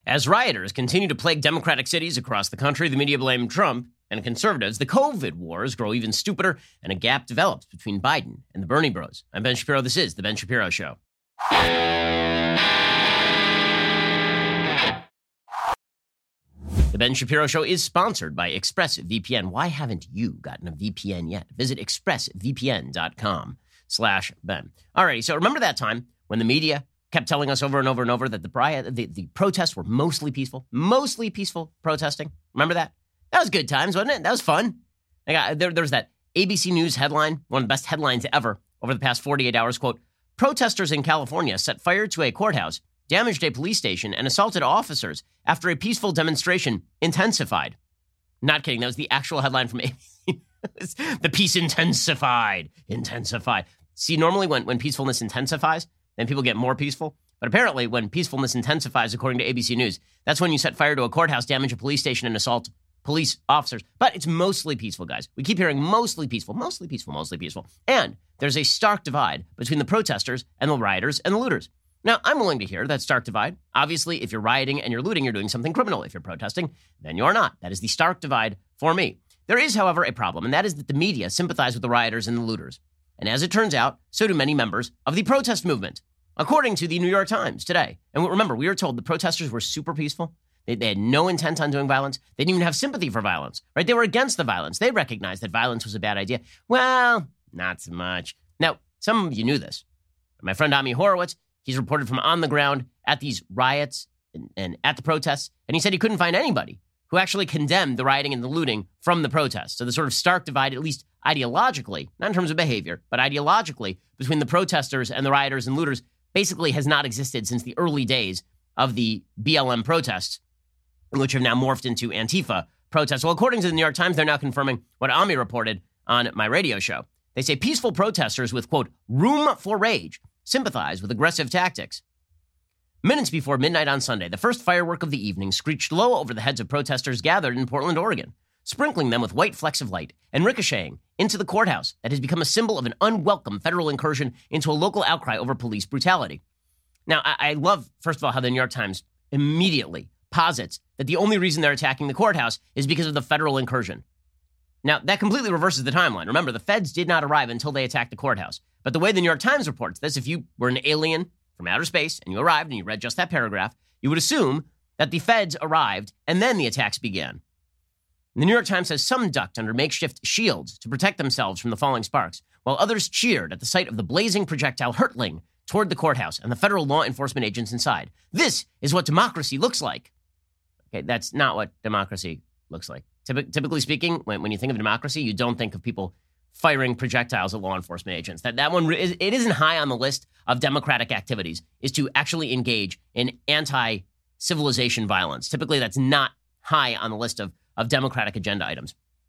As rioters continue to plague Democratic cities across the country, the media blame Trump and conservatives. The COVID wars grow even stupider, and a gap develops between Biden and the Bernie bros. I'm Ben Shapiro. This is The Ben Shapiro Show. The Ben Shapiro Show is sponsored by ExpressVPN. Why haven't you gotten a VPN yet? Visit expressvpn.com/Ben. Alrighty, so remember that time when the media kept telling us over and over and over that the protests were mostly peaceful protesting? Remember that? That was good times, wasn't it? That was fun. There was that ABC News headline, one of the best headlines ever over the past 48 hours, quote, protesters in California set fire to a courthouse, damaged a police station, and assaulted officers after a peaceful demonstration intensified. Not kidding. That was the actual headline from ABC. The peace intensified. See, normally when peacefulness intensifies, then people get more peaceful. But apparently when peacefulness intensifies, according to ABC News, that's when you set fire to a courthouse, damage a police station, and assault police officers. But it's mostly peaceful, guys. We keep hearing mostly peaceful. And there's a stark divide between the protesters and the rioters and the looters. Now, I'm willing to hear that stark divide. Obviously, if you're rioting and you're looting, you're doing something criminal. If you're protesting, then you're not. That is the stark divide for me. There is, however, a problem, and that is that the media sympathize with the rioters and the looters. And as it turns out, so do many members of the protest movement, according to the New York Times today. And remember, we were told the protesters were super peaceful. They had no intent on doing violence. They didn't even have sympathy for violence, right? They were against the violence. They recognized that violence was a bad idea. Well, not so much. Now, some of you knew this. My friend Ami Horowitz, he's reported from on the ground at these riots and at the protests, and he said he couldn't find anybody who actually condemned the rioting and the looting from the protests. So the sort of stark divide, at least ideologically, not in terms of behavior, but ideologically, between the protesters and the rioters and looters basically has not existed since the early days of the BLM protests, which have now morphed into Antifa protests. Well, according to the New York Times, they're now confirming what Ami reported on my radio show. They say peaceful protesters with, quote, room for rage sympathize with aggressive tactics. Minutes before midnight on Sunday, the first firework of the evening screeched low over the heads of protesters gathered in Portland, Oregon, sprinkling them with white flecks of light and ricocheting into the courthouse that has become a symbol of an unwelcome federal incursion into a local outcry over police brutality. Now, I love, first of all, how the New York Times immediately posits that the only reason they're attacking the courthouse is because of the federal incursion. Now, that completely reverses the timeline. Remember, the feds did not arrive until they attacked the courthouse. But the way the New York Times reports this, if you were an alien from outer space and you arrived and you read just that paragraph, you would assume that the feds arrived and then the attacks began. And the New York Times says some ducked under makeshift shields to protect themselves from the falling sparks, while others cheered at the sight of the blazing projectile hurtling toward the courthouse and the federal law enforcement agents inside. This is what democracy looks like. Okay, that's not what democracy looks like. Typically speaking, when you think of democracy, you don't think of people firing projectiles at law enforcement agents. That one, it isn't high on the list of democratic activities, is to actually engage in anti-civilization violence. Typically, that's not high on the list of democratic agenda items.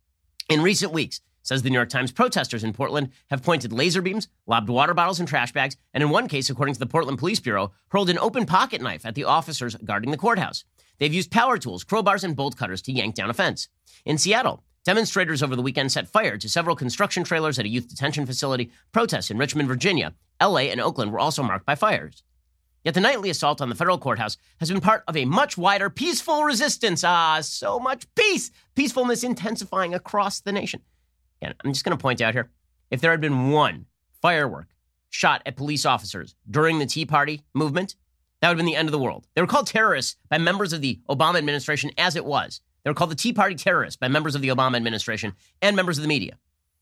In recent weeks, says the New York Times, protesters in Portland have pointed laser beams, lobbed water bottles and trash bags, and in one case, according to the Portland Police Bureau, hurled an open pocket knife at the officers guarding the courthouse. They've used power tools, crowbars, and bolt cutters to yank down a fence. In Seattle, demonstrators over the weekend set fire to several construction trailers at a youth detention facility. Protests in Richmond, Virginia, LA, and Oakland were also marked by fires. Yet the nightly assault on the federal courthouse has been part of a much wider peaceful resistance. So much peace. Peacefulness intensifying across the nation. And I'm just going to point out here, if there had been one firework shot at police officers during the Tea Party movement, that would have been the end of the world. They were called terrorists by members of the Obama administration as it was. They were called the Tea Party terrorists by members of the Obama administration and members of the media.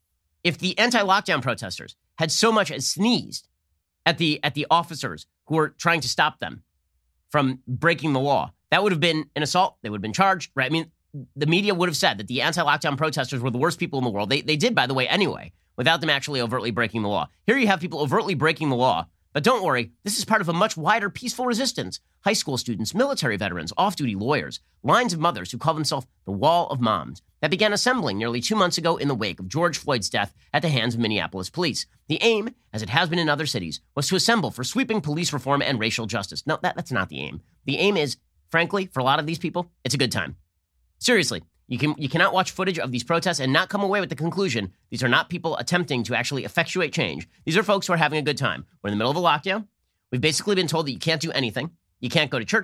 If the anti-lockdown protesters had so much as sneezed at the officers who were trying to stop them from breaking the law, that would have been an assault. They would have been charged, right? I mean, the media would have said that the anti-lockdown protesters were the worst people in the world. They did, by the way, anyway, without them actually overtly breaking the law. Here you have people overtly breaking the law. But don't worry, this is part of a much wider peaceful resistance. High school students, military veterans, off-duty lawyers, lines of mothers who call themselves the Wall of Moms that began assembling nearly 2 months ago in the wake of George Floyd's death at the hands of Minneapolis police. The aim, as it has been in other cities, was to assemble for sweeping police reform and racial justice. No, that's not the aim. The aim is, frankly, for a lot of these people, it's a good time. Seriously, you cannot watch footage of these protests and not come away with the conclusion these are not people attempting to actually effectuate change. These are folks who are having a good time. We're in the middle of a lockdown. We've basically been told that you can't do anything. You can't go to church.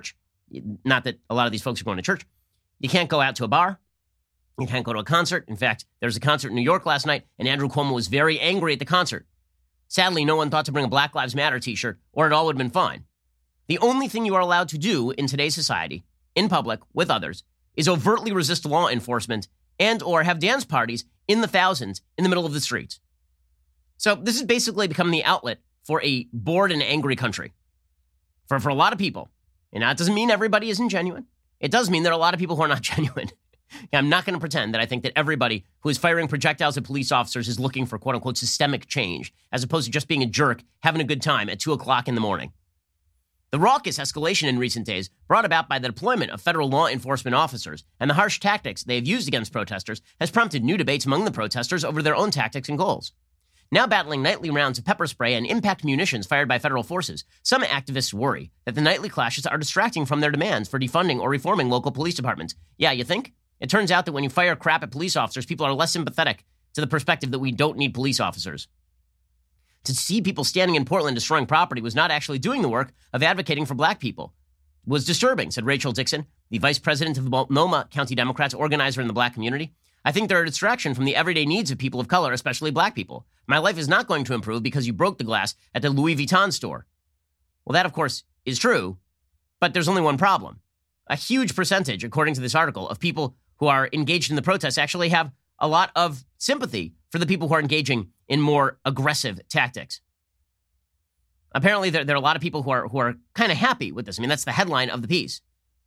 not that a lot of these folks are going to church. You can't go out to a bar. You can't go to a concert. In fact, there was a concert in New York last night, and Andrew Cuomo was very angry at the concert. Sadly, no one thought to bring a Black Lives Matter t-shirt, or it all would have been fine. The only thing you are allowed to do in today's society, in public, with others, is overtly resist law enforcement and or have dance parties in the thousands in the middle of the streets. So this has basically become the outlet for a bored and angry country. For a lot of people. And that doesn't mean everybody isn't genuine. It does mean there are a lot of people who are not genuine. I'm not going to pretend that I think that everybody who is firing projectiles at police officers is looking for quote-unquote systemic change, as opposed to just being a jerk, having a good time at 2 o'clock in the morning. The raucous escalation in recent days, brought about by the deployment of federal law enforcement officers and the harsh tactics they have used against protesters, has prompted new debates among the protesters over their own tactics and goals. Now battling nightly rounds of pepper spray and impact munitions fired by federal forces, some activists worry that the nightly clashes are distracting from their demands for defunding or reforming local police departments. Yeah, you think? It turns out that when you fire crap at police officers, people are less sympathetic to the perspective that we don't need police officers. To see people standing in Portland destroying property was not actually doing the work of advocating for black people. It was disturbing, said Rachel Dixon, the vice president of the Multnomah County Democrats, organizer in the black community. I think they're a distraction from the everyday needs of people of color, especially black people. My life is not going to improve because you broke the glass at the Louis Vuitton store. Well, that, of course, is true, but there's only one problem. A huge percentage, according to this article, of people who are engaged in the protests actually have a lot of sympathy for the people who are engaging in more aggressive tactics. Apparently, there are a lot of people who are kind of happy with this. I mean, that's the headline of the piece.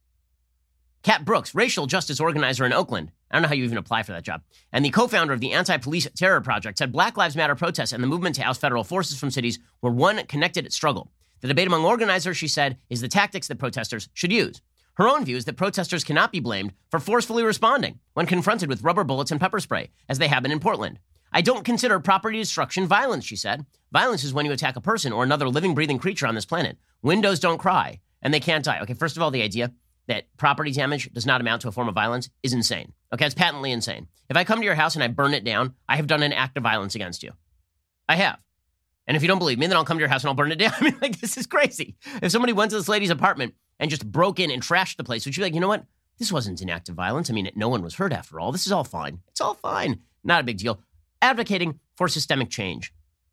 Kat Brooks, racial justice organizer in Oakland. I don't know how you even apply for that job. And the co-founder of the Anti-Police Terror Project said Black Lives Matter protests and the movement to oust federal forces from cities were one connected struggle. The debate among organizers, she said, is the tactics that protesters should use. Her own view is that protesters cannot be blamed for forcefully responding when confronted with rubber bullets and pepper spray, as they have been in Portland. I don't consider property destruction violence, she said. Violence is when you attack a person or another living, breathing creature on this planet. Windows don't cry, and they can't die. Okay, first of all, the idea that property damage does not amount to a form of violence is insane. Okay, it's patently insane. If I come to your house and I burn it down, I have done an act of violence against you. I have. And if you don't believe me, then I'll come to your house and I'll burn it down. I mean, like, this is crazy. If somebody went to this lady's apartment and just broke in and trashed the place, would you be like, you know what? This wasn't an act of violence. I mean, no one was hurt after all. This is all fine. It's all fine. Not a big deal. Advocating for systemic change.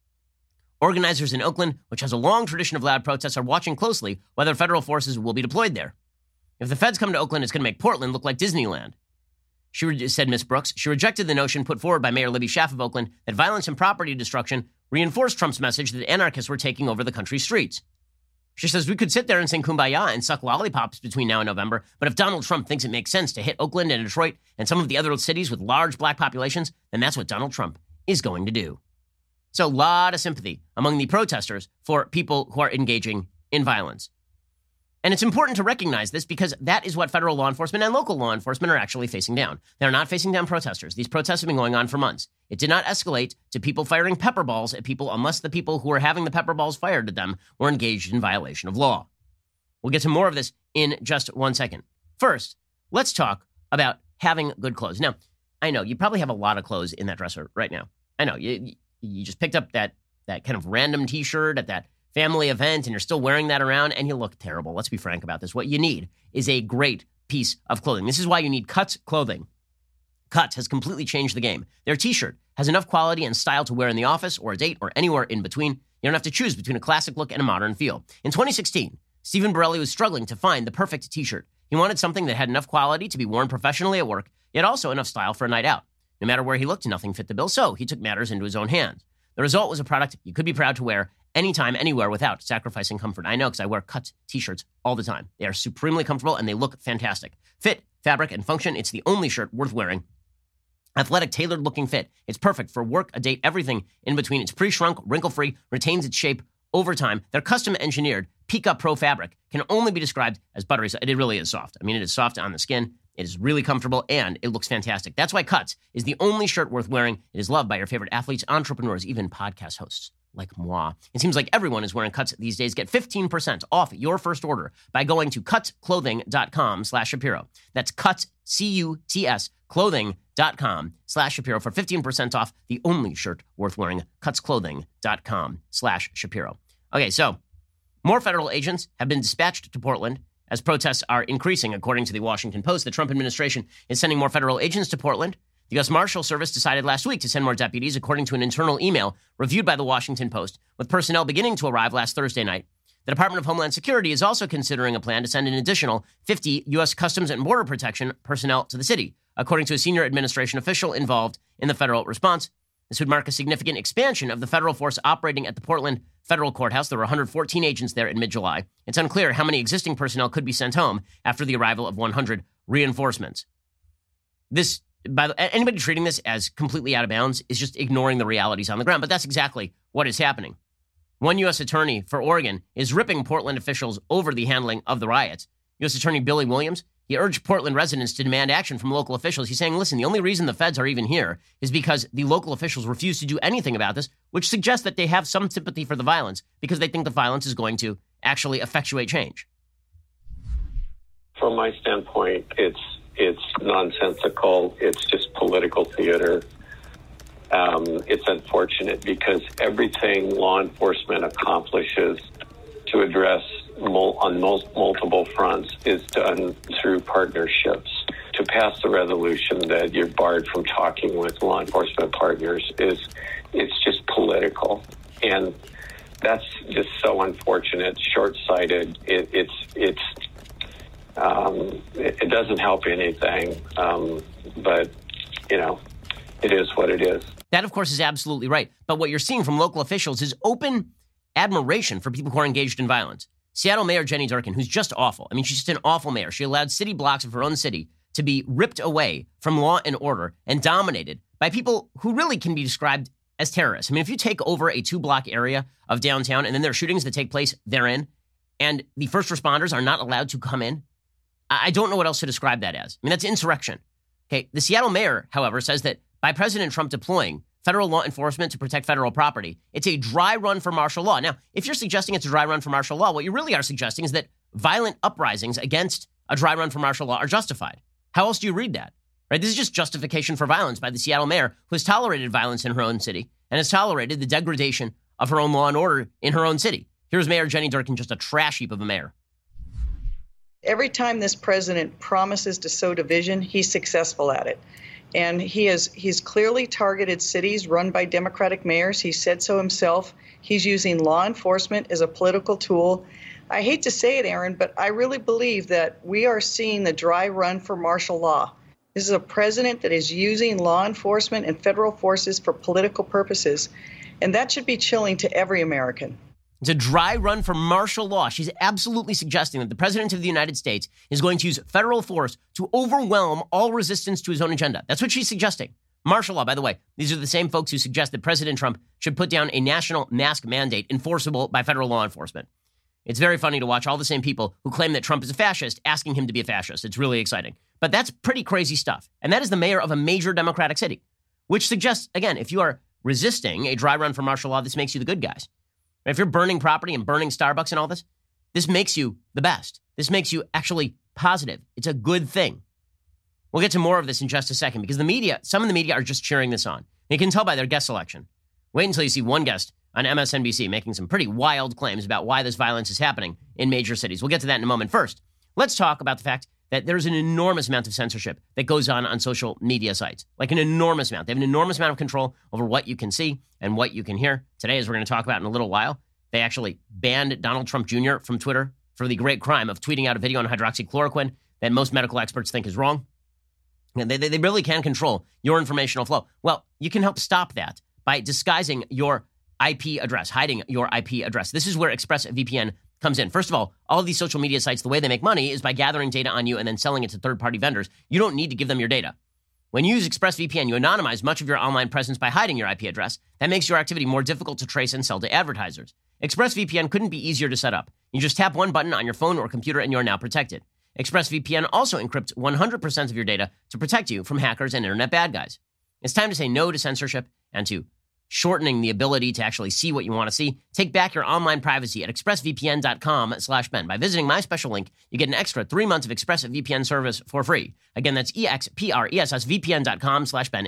Organizers in Oakland, which has a long tradition of loud protests, are watching closely whether federal forces will be deployed there. If the feds come to Oakland, it's going to make Portland look like Disneyland. Said Ms. Brooks. She rejected the notion put forward by Mayor Libby Schaaf of Oakland that violence and property destruction reinforced Trump's message that anarchists were taking over the country's streets. She says, we could sit there and sing Kumbaya and suck lollipops between now and November, but if Donald Trump thinks it makes sense to hit Oakland and Detroit and some of the other cities with large black populations, then that's what Donald Trump is going to do. So a lot of sympathy among the protesters for people who are engaging in violence. And it's important to recognize this because that is what federal law enforcement and local law enforcement are actually facing down. They're not facing down protesters. These protests have been going on for months. It did not escalate to people firing pepper balls at people unless the people who were having the pepper balls fired at them were engaged in violation of law. We'll get to more of this in just 1 second. First, let's talk about having good clothes. Now, I know you probably have a lot of clothes in that dresser right now. I know you just picked up that kind of random t-shirt at that family event and you're still wearing that around and you look terrible. Let's be frank about this. What you need is a great piece of clothing. This is why you need Cuts clothing. Cuts has completely changed the game. Their t-shirt has enough quality and style to wear in the office or a date or anywhere in between. You don't have to choose between a classic look and a modern feel. In 2016, Stephen Borelli was struggling to find the perfect t-shirt. He wanted something that had enough quality to be worn professionally at work, yet also enough style for a night out. No matter where he looked, nothing fit the bill, so he took matters into his own hands. The result was a product you could be proud to wear anytime, anywhere, without sacrificing comfort. I know because I wear Cuts t-shirts all the time. They are supremely comfortable and they look fantastic. Fit, fabric, and function, it's the only shirt worth wearing. Athletic, tailored-looking fit. It's perfect for work, a date, everything in between. It's pre-shrunk, wrinkle-free, retains its shape over time. Their custom-engineered Pika Pro fabric can only be described as buttery soft. It really is soft. I mean, it is soft on the skin. It is really comfortable, and it looks fantastic. That's why Cuts is the only shirt worth wearing. It is loved by your favorite athletes, entrepreneurs, even podcast hosts like moi. It seems like everyone is wearing Cuts these days. Get 15% off your first order by going to cutsclothing.com/Shapiro. That's Cuts, C-U-T-S, clothing.com/Shapiro for 15% off the only shirt worth wearing, cutsclothing.com/Shapiro. Okay, so more federal agents have been dispatched to Portland as protests are increasing. According to the Washington Post, the Trump administration is sending more federal agents to Portland. The U.S. Marshal Service decided last week to send more deputies, according to an internal email reviewed by the Washington Post, with personnel beginning to arrive last Thursday night. The Department of Homeland Security is also considering a plan to send an additional 50 U.S. Customs and Border Protection personnel to the city, according to a senior administration official involved in the federal response. This would mark a significant expansion of the federal force operating at the Portland Federal Courthouse. There were 114 agents there in mid-July. It's unclear how many existing personnel could be sent home after the arrival of 100 reinforcements. Anybody treating this as completely out of bounds is just ignoring the realities on the ground, but that's exactly what is happening. One U.S. attorney for Oregon is ripping Portland officials over the handling of the riots. U.S. Attorney Billy Williams, he urged Portland residents to demand action from local officials. He's saying, listen, the only reason the feds are even here is because the local officials refuse to do anything about this, which suggests that they have some sympathy for the violence because they think the violence is going to actually effectuate change. From my standpoint, it's nonsensical. It's just political theater. It's unfortunate because everything law enforcement accomplishes to address on multiple fronts is done through partnerships. To pass the resolution that you're barred from talking with law enforcement partners it's just political, and that's just so unfortunate, short-sighted. It doesn't help anything, but it is what it is. That, of course, is absolutely right. But what you're seeing from local officials is open admiration for people who are engaged in violence. Seattle Mayor Jenny Durkan, who's just awful. I mean, she's just an awful mayor. She allowed city blocks of her own city to be ripped away from law and order and dominated by people who really can be described as terrorists. I mean, if you take over a 2-block area of downtown and then there are shootings that take place therein and the first responders are not allowed to come in, I don't know what else to describe that as. I mean, that's insurrection. Okay. The Seattle mayor, however, says that by President Trump deploying federal law enforcement to protect federal property, it's a dry run for martial law. Now, if you're suggesting it's a dry run for martial law, what you really are suggesting is that violent uprisings against a dry run for martial law are justified. How else do you read that? Right? This is just justification for violence by the Seattle mayor, who has tolerated violence in her own city and has tolerated the degradation of her own law and order in her own city. Here's Mayor Jenny Durkan, just a trash heap of a mayor. Every time this president promises to sow division, he's successful at it. And he's clearly targeted cities run by Democratic mayors. He said so himself. He's using law enforcement as a political tool. I hate to say it, Aaron, but I really believe that we are seeing the dry run for martial law. This is a president that is using law enforcement and federal forces for political purposes, and that should be chilling to every American. It's a dry run for martial law. She's absolutely suggesting that the president of the United States is going to use federal force to overwhelm all resistance to his own agenda. That's what she's suggesting. Martial law, by the way, these are the same folks who suggest that President Trump should put down a national mask mandate enforceable by federal law enforcement. It's very funny to watch all the same people who claim that Trump is a fascist asking him to be a fascist. It's really exciting. But that's pretty crazy stuff. And that is the mayor of a major Democratic city, which suggests, again, if you are resisting a dry run for martial law, this makes you the good guys. If you're burning property and burning Starbucks and all this, this makes you the best. This makes you actually positive. It's a good thing. We'll get to more of this in just a second because some of the media are just cheering this on. You can tell by their guest selection. Wait until you see one guest on MSNBC making some pretty wild claims about why this violence is happening in major cities. We'll get to that in a moment. First, let's talk about the fact that there's an enormous amount of censorship that goes on social media sites, like an enormous amount. They have an enormous amount of control over what you can see and what you can hear. Today, as we're going to talk about in a little while, they actually banned Donald Trump Jr. from Twitter for the great crime of tweeting out a video on hydroxychloroquine that most medical experts think is wrong. And they really can control your informational flow. Well, you can help stop that by disguising your IP address, hiding your IP address. This is where ExpressVPN comes in. First of all of these social media sites, the way they make money is by gathering data on you and then selling it to third-party vendors. You don't need to give them your data. When you use ExpressVPN, you anonymize much of your online presence by hiding your IP address. That makes your activity more difficult to trace and sell to advertisers. ExpressVPN couldn't be easier to set up. You just tap one button on your phone or computer and you're now protected. ExpressVPN also encrypts 100% of your data to protect you from hackers and internet bad guys. It's time to say no to censorship and to shortening the ability to actually see what you want to see. Take back your online privacy at expressvpn.com/Ben. By visiting my special link, you get an extra 3 months of ExpressVPN service for free. Again, that's expressvpn.com/Ben,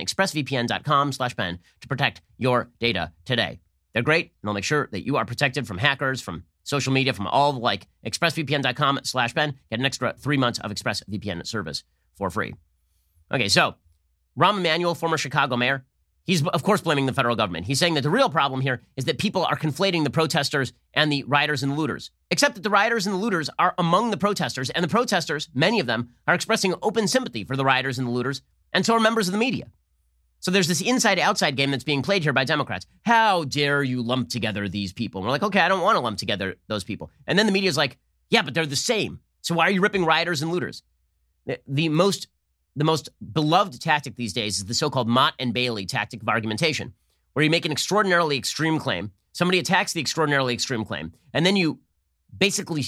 expressvpn.com/Ben to protect your data today. They're great, and they'll make sure that you are protected from hackers, from social media from all like expressvpn.com/Ben. Get an extra 3 months of ExpressVPN service for free. Okay, so Rahm Emanuel, former Chicago mayor, he's, of course, blaming the federal government. He's saying that the real problem here is that people are conflating the protesters and the rioters and the looters, except that the rioters and the looters are among the protesters, and the protesters, many of them, are expressing open sympathy for the rioters and the looters, and so are members of the media. So there's this inside-outside game that's being played here by Democrats. How dare you lump together these people? And we're like, okay, I don't want to lump together those people. And then the media's like, yeah, but they're the same. So why are you ripping rioters and looters? The most beloved tactic these days is the so-called Mott and Bailey tactic of argumentation, where you make an extraordinarily extreme claim, somebody attacks the extraordinarily extreme claim, and then you basically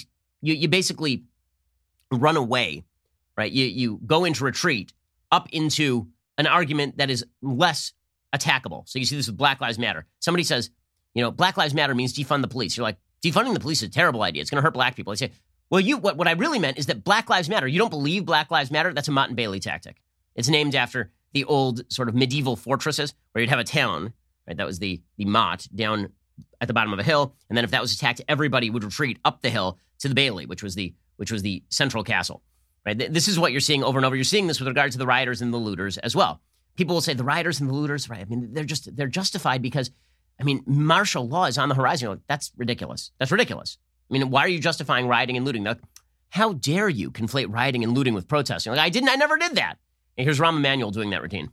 run away, right? You go into retreat up into an argument that is less attackable. So you see this with Black Lives Matter. Somebody says, Black Lives Matter means defund the police. You're like, defunding the police is a terrible idea. It's going to hurt black people. They say, well, what I really meant is that Black Lives Matter. You don't believe Black Lives Matter? That's a Mott and Bailey tactic. It's named after the old sort of medieval fortresses where you'd have a town, right? That was the Mott down at the bottom of a hill. And then if that was attacked, everybody would retreat up the hill to the Bailey, which was the central castle. Right? This is what you're seeing over and over. You're seeing this with regard to the rioters and the looters as well. People will say the rioters and the looters, right? I mean, they're justified because, martial law is on the horizon. You're like, that's ridiculous. That's ridiculous. I mean, why are you justifying rioting and looting? Like, how dare you conflate rioting and looting with protesting? Like, I never did that. And here's Rahm Emanuel doing that routine.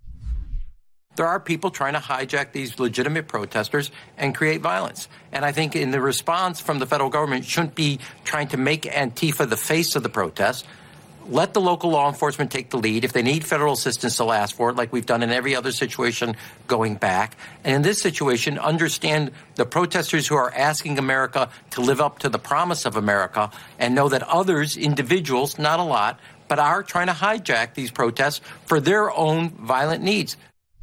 There are people trying to hijack these legitimate protesters and create violence. And I think in the response from the federal government shouldn't be trying to make Antifa the face of the protest. Let the local law enforcement take the lead. If they need federal assistance, they'll ask for it, like we've done in every other situation going back. And in this situation, understand the protesters who are asking America to live up to the promise of America and know that others, individuals, not a lot, but are trying to hijack these protests for their own violent needs.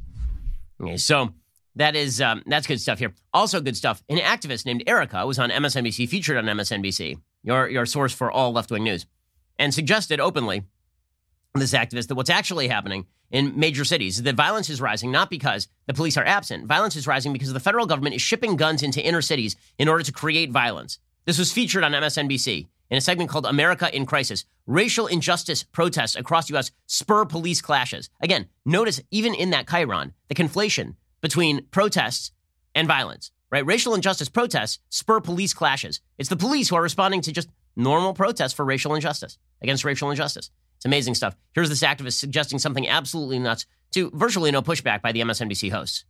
Okay, so that's good stuff here. Also good stuff. An activist named Erica was on MSNBC, featured on MSNBC, your source for all left-wing news, and suggested openly, this activist, that what's actually happening in major cities is that violence is rising not because the police are absent. Violence is rising because the federal government is shipping guns into inner cities in order to create violence. This was featured on MSNBC in a segment called America in Crisis. Racial injustice protests across the U.S. spur police clashes. Again, notice even in that chyron, the conflation between protests and violence, right? Racial injustice protests spur police clashes. It's the police who are responding to just normal protests for racial injustice, against racial injustice. It's amazing stuff. Here's this activist suggesting something absolutely nuts to virtually no pushback by the MSNBC hosts.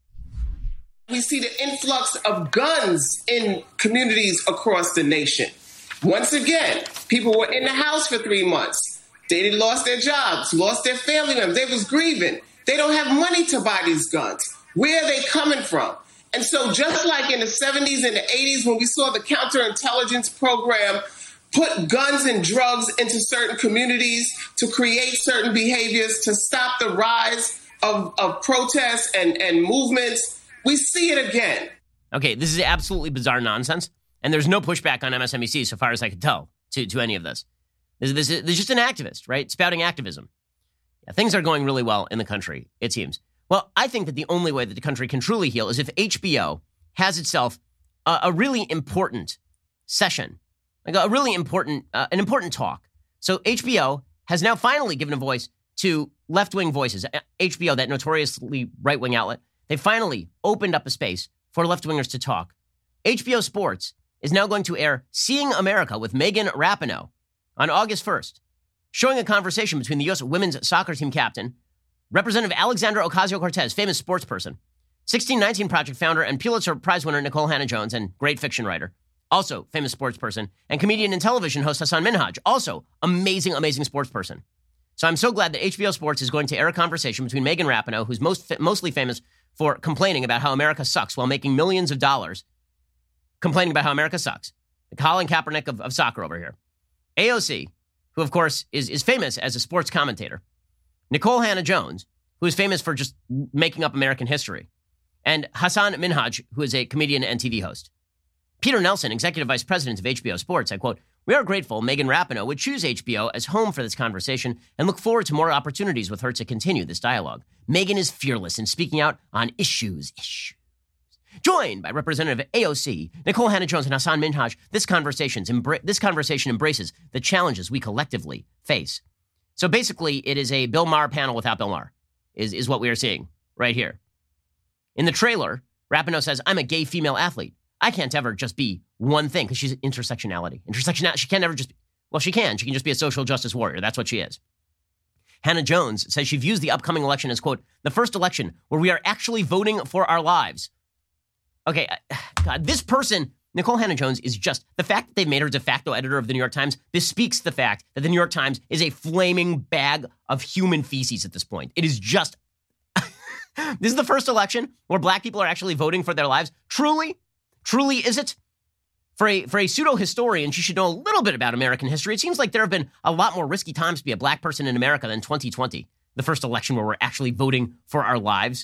We see the influx of guns in communities across the nation. Once again, people were in the house for 3 months. They lost their jobs, lost their family members. They was grieving. They don't have money to buy these guns. Where are they coming from? And so just like in the 70s and the 80s when we saw the counterintelligence program put guns and drugs into certain communities to create certain behaviors to stop the rise of protests and movements, we see it again. Okay, this is absolutely bizarre nonsense, and there's no pushback on MSNBC so far as I can tell to any of this. This is just an activist, right, spouting activism. Yeah, things are going really well in the country, it seems. Well, I think that the only way that the country can truly heal is if HBO has itself a really important session, like a really important, an important talk. So HBO has now finally given a voice to left-wing voices. HBO, that notoriously right-wing outlet, they finally opened up a space for left-wingers to talk. HBO Sports is now going to air Seeing America with Megan Rapinoe on August 1st, showing a conversation between the U.S. women's soccer team captain, Representative Alexandra Ocasio-Cortez, famous sports person, 1619 Project founder and Pulitzer Prize winner Nikole Hannah-Jones, and great fiction writer, also famous sports person, and comedian and television host Hasan Minhaj, also amazing, amazing sports person. So I'm so glad that HBO Sports is going to air a conversation between Megan Rapinoe, who's mostly famous for complaining about how America sucks while making millions of dollars, complaining about how America sucks. The Colin Kaepernick of soccer over here. AOC, who of course is famous as a sports commentator. Nikole Hannah-Jones, who is famous for just making up American history. And Hasan Minhaj, who is a comedian and TV host. Peter Nelson, executive vice president of HBO Sports, I quote, "We are grateful Megan Rapinoe would choose HBO as home for this conversation and look forward to more opportunities with her to continue this dialogue. Megan is fearless in speaking out on issues. Joined by Representative AOC, Nicole Hannah-Jones, and Hassan Minhaj, this conversation embraces the challenges we collectively face. So basically, it is a Bill Maher panel without Bill Maher, is what we are seeing right here. In the trailer, Rapinoe says, I'm a gay female athlete. I can't ever just be one thing, because she's intersectionality. She can't ever just be, well, she can just be a social justice warrior. That's what she is. Hannah-Jones says she views the upcoming election as, quote, the first election where we are actually voting for our lives. Okay, God, this person, Nicole Hannah-Jones, is just, the fact that they've made her de facto editor of the New York Times bespeaks the fact that the New York Times is a flaming bag of human feces at this point. It is just, this is the first election where black people are actually voting for their lives. Truly is it? For a pseudo-historian, she should know a little bit about American history. It seems like there have been a lot more risky times to be a black person in America than 2020, the first election where we're actually voting for our lives.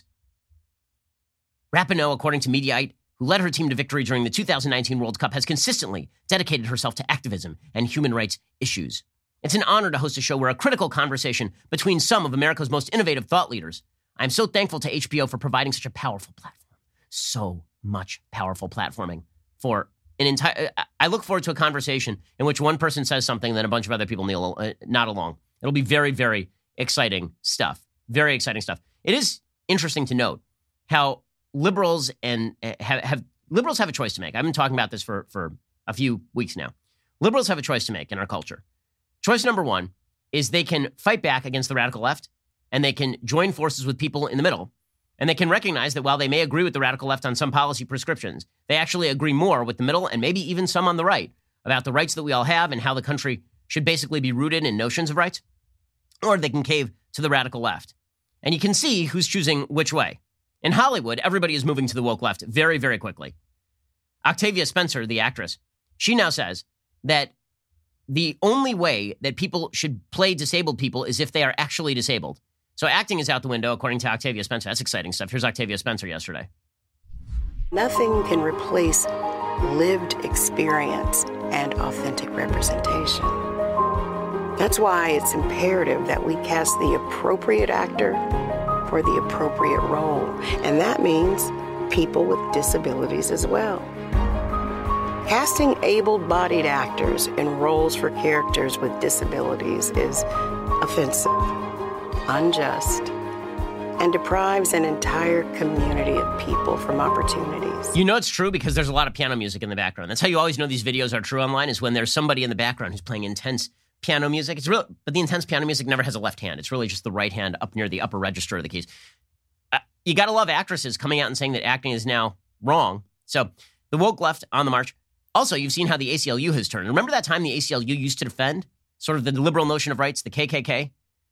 Rapinoe, according to Mediaite, who led her team to victory during the 2019 World Cup, has consistently dedicated herself to activism and human rights issues. It's an honor to host a show where a critical conversation between some of America's most innovative thought leaders. I'm so thankful to HBO for providing such a powerful platform. So much powerful platforming for an entire. I look forward to a conversation in which one person says something, then a bunch of other people nod along. It'll be very, very exciting stuff. Very exciting stuff. It is interesting to note how liberals have a choice to make. I've been talking about this for a few weeks now. Liberals have a choice to make in our culture. Choice number one is they can fight back against the radical left, and they can join forces with people in the middle. And they can recognize that while they may agree with the radical left on some policy prescriptions, they actually agree more with the middle and maybe even some on the right about the rights that we all have and how the country should basically be rooted in notions of rights. Or they can cave to the radical left. And you can see who's choosing which way. In Hollywood, everybody is moving to the woke left very, very quickly. Octavia Spencer, the actress, she now says that the only way that people should play disabled people is if they are actually disabled. So acting is out the window, according to Octavia Spencer. That's exciting stuff. Here's Octavia Spencer yesterday. Nothing can replace lived experience and authentic representation. That's why it's imperative that we cast the appropriate actor for the appropriate role. And that means people with disabilities as well. Casting able-bodied actors in roles for characters with disabilities is offensive, unjust, and deprives an entire community of people from opportunities. You know it's true because there's a lot of piano music in the background. That's how you always know these videos are true online, is when there's somebody in the background who's playing intense piano music. It's real, but the intense piano music never has a left hand. It's really just the right hand up near the upper register of the keys. You got to love actresses coming out and saying that acting is now wrong. So the woke left on the march. Also, you've seen how the ACLU has turned. Remember that time the ACLU used to defend sort of the liberal notion of rights, the KKK?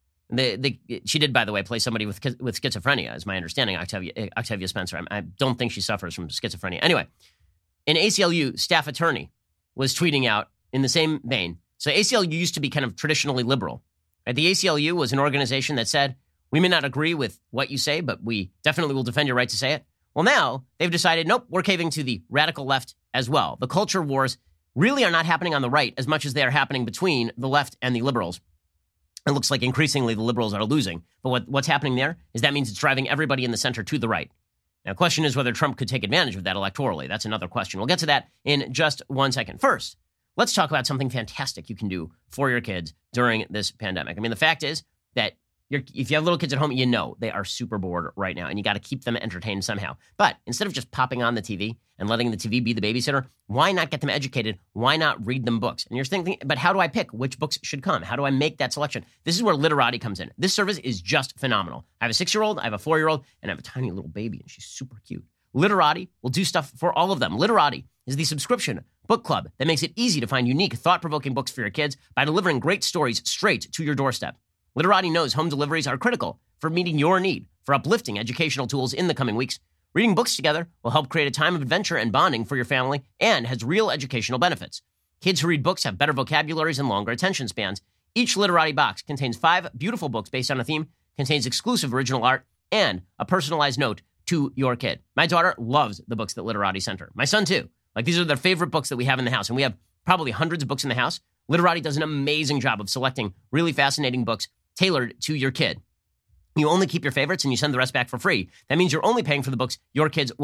She did, by the way, play somebody with schizophrenia, is my understanding, Octavia Spencer. I don't think she suffers from schizophrenia. Anyway, an ACLU staff attorney was tweeting out in the same vein. So ACLU used to be kind of traditionally liberal. Right? The ACLU was an organization that said, we may not agree with what you say, but we definitely will defend your right to say it. Well, now they've decided, nope, we're caving to the radical left as well. The culture wars really are not happening on the right as much as they are happening between the left and the liberals. It looks like increasingly the liberals are losing. But what's happening there is that means it's driving everybody in the center to the right. Now, the question is whether Trump could take advantage of that electorally. That's another question. We'll get to that in just 1 second. First, let's talk about something fantastic you can do for your kids during this pandemic. I mean, the fact is that if you have little kids at home, you know they are super bored right now, and you got to keep them entertained somehow. But instead of just popping on the TV and letting the TV be the babysitter, why not get them educated? Why not read them books? And you're thinking, but how do I pick which books should come? How do I make that selection? This is where Literati comes in. This service is just phenomenal. I have a 6-year-old, I have a 4-year-old, and I have a tiny little baby, and she's super cute. Literati will do stuff for all of them. Literati is the subscription book club that makes it easy to find unique, thought-provoking books for your kids by delivering great stories straight to your doorstep. Literati knows home deliveries are critical for meeting your need for uplifting educational tools in the coming weeks. Reading books together will help create a time of adventure and bonding for your family and has real educational benefits. Kids who read books have better vocabularies and longer attention spans. Each Literati box contains 5 beautiful books based on a theme, contains exclusive original art, and a personalized note to your kid. My daughter loves the books that Literati sent her. My son, too. Like, these are their favorite books that we have in the house, and we have probably hundreds of books in the house. Literati does an amazing job of selecting really fascinating books tailored to your kid. You only keep your favorites and you send the rest back for free. That means you're only paying for the books your kids will love.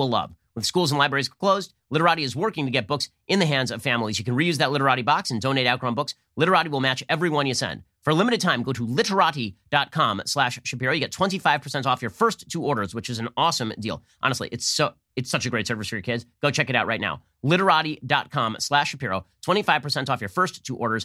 With schools and libraries closed, Literati is working to get books in the hands of families. You can reuse that Literati box and donate outgrown books. Literati will match every one you send. For a limited time, go to literati.com/Shapiro. You get 25% off your first 2 orders, which is an awesome deal. Honestly, it's such a great service for your kids. Go check it out right now. Literati.com/Shapiro. 25% off your first 2 orders.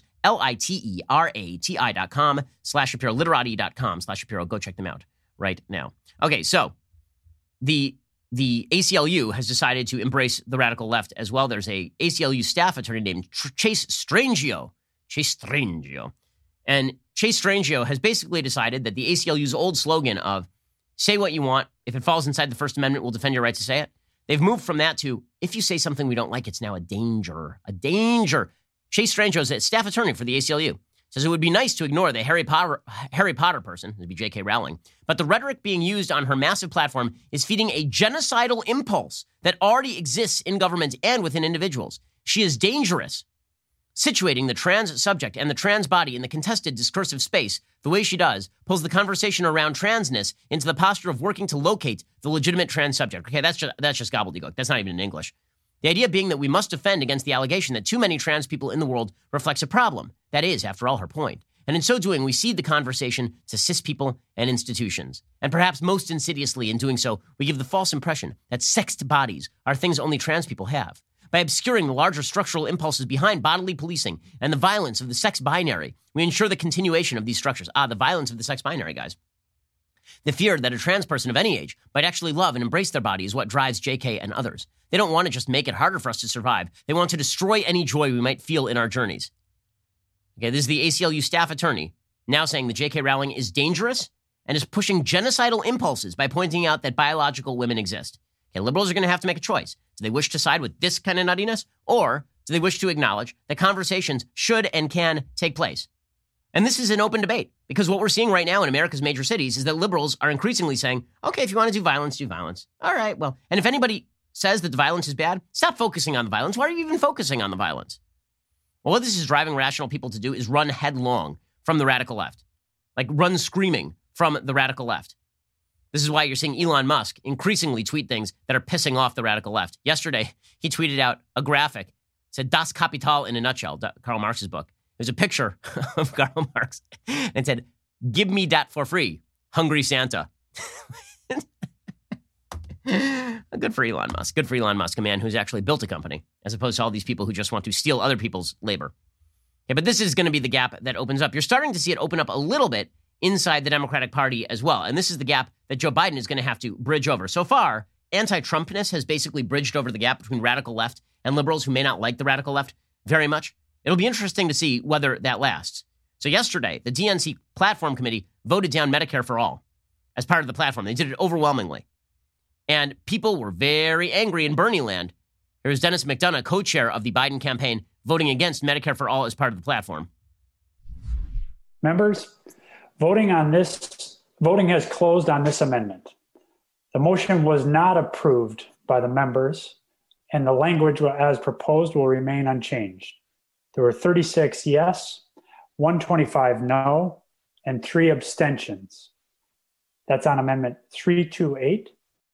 LITERATI.com/Shapiro. Literati.com/Shapiro. Go check them out right now. Okay, so the ACLU has decided to embrace the radical left as well. There's a ACLU staff attorney named Chase Strangio. And Chase Strangio has basically decided that the ACLU's old slogan of say what you want, if it falls inside the First Amendment, we'll defend your right to say it. They've moved from that to if you say something we don't like, it's now a danger. Chase Strangio is a staff attorney for the ACLU. Says it would be nice to ignore the Harry Potter person, it'd be J.K. Rowling, but the rhetoric being used on her massive platform is feeding a genocidal impulse that already exists in government and within individuals. She is dangerous. Situating the trans subject and the trans body in the contested discursive space the way she does pulls the conversation around transness into the posture of working to locate the legitimate trans subject. Okay, that's just gobbledygook. That's not even in English. The idea being that we must defend against the allegation that too many trans people in the world reflects a problem. That is, after all, her point. And in so doing, we cede the conversation to cis people and institutions. And perhaps most insidiously in doing so, we give the false impression that sexed bodies are things only trans people have. By obscuring the larger structural impulses behind bodily policing and the violence of the sex binary, we ensure the continuation of these structures. The violence of the sex binary, guys. The fear that a trans person of any age might actually love and embrace their body is what drives JK and others. They don't want to just make it harder for us to survive. They want to destroy any joy we might feel in our journeys. Okay, this is the ACLU staff attorney now saying that J.K. Rowling is dangerous and is pushing genocidal impulses by pointing out that biological women exist. Okay, liberals are going to have to make a choice. Do they wish to side with this kind of nuttiness, or do they wish to acknowledge that conversations should and can take place? And this is an open debate, because what we're seeing right now in America's major cities is that liberals are increasingly saying, okay, if you want to do violence, do violence. All right, well, and if anybody says that the violence is bad, stop focusing on the violence. Why are you even focusing on the violence? Well, what this is driving rational people to do is run headlong from the radical left, like run screaming from the radical left. This is why you're seeing Elon Musk increasingly tweet things that are pissing off the radical left. Yesterday, he tweeted out a graphic. It said, Das Kapital in a nutshell, Karl Marx's book. There's a picture of Karl Marx and said, give me that for free, hungry Santa. Good for Elon Musk. Good for Elon Musk, a man who's actually built a company, as opposed to all these people who just want to steal other people's labor. Okay, but this is going to be the gap that opens up. You're starting to see it open up a little bit inside the Democratic Party as well. And this is the gap that Joe Biden is going to have to bridge over. So far, anti-Trumpness has basically bridged over the gap between radical left and liberals who may not like the radical left very much. It'll be interesting to see whether that lasts. So yesterday, the DNC Platform Committee voted down Medicare for All as part of the platform. They did it overwhelmingly. And people were very angry in Bernie land. Here's Dennis McDonough, co-chair of the Biden campaign, voting against Medicare for All as part of the platform. Members, voting has closed on this amendment. The motion was not approved by the members, and the language as proposed will remain unchanged. There were 36 yes, 125 no, and 3 abstentions. That's on Amendment 328.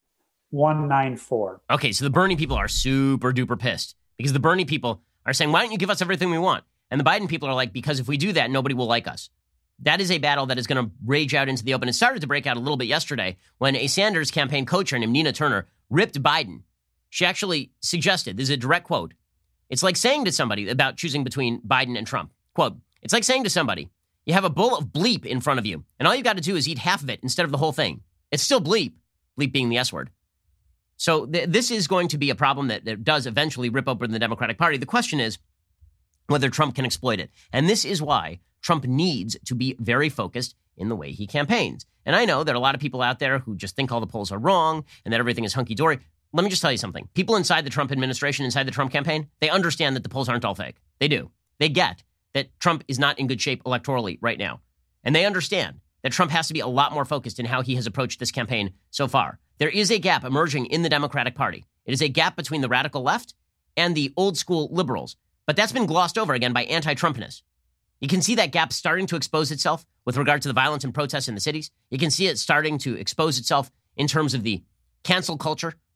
194. Okay, so the Bernie people are super duper pissed because the Bernie people are saying, why don't you give us everything we want? And the Biden people are like, because if we do that, nobody will like us. That is a battle that is going to rage out into the open. It started to break out a little bit yesterday when a Sanders campaign co-chair named Nina Turner ripped Biden. She actually suggested, this is a direct quote, it's like saying to somebody about choosing between Biden and Trump. Quote, it's like saying to somebody, you have a bowl of bleep in front of you, and all you got to do is eat half of it instead of the whole thing. It's still bleep, bleep being the S word. So this is going to be a problem that does eventually rip open the Democratic Party. The question is whether Trump can exploit it. And this is why Trump needs to be very focused in the way he campaigns. And I know there are a lot of people out there who just think all the polls are wrong and that everything is hunky-dory. Let me just tell you something. People inside the Trump administration, inside the Trump campaign, they understand that the polls aren't all fake. They do. They get that Trump is not in good shape electorally right now. And they understand that Trump has to be a lot more focused in how he has approached this campaign so far. There is a gap emerging in the Democratic Party. It is a gap between the radical left and the old school liberals. But that's been glossed over again by anti-Trumpness. You can see that gap starting to expose itself with regard to the violence and protests in the cities. You can see it starting to expose itself in terms of the cancel culture